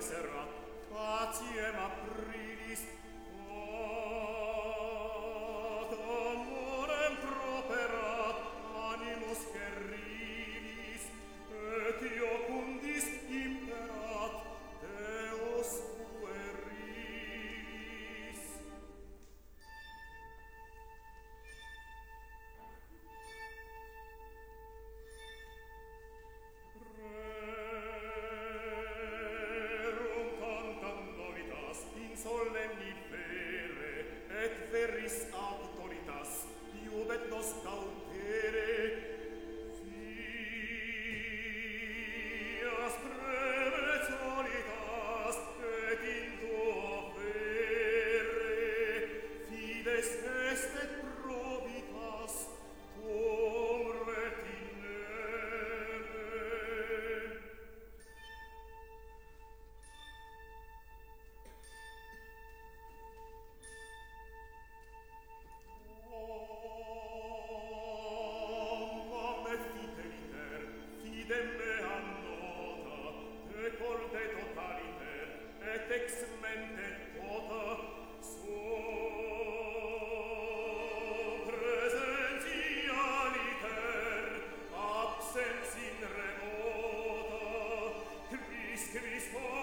serat, faciem aprilis, ad amorem properat, animus querilis, et iocundis imperat, Deus puerilis. Rerum cantam novitas in solemni vere, et veris auctoritas, iubet nos cautere, fias brevet solitas, et in tuo vere, fides est et probitas, tuum retinere. Mamma fideliter, fidem mea nota, te col de totaliter, et ex mente tota, so presentialiter, absens in remota, quis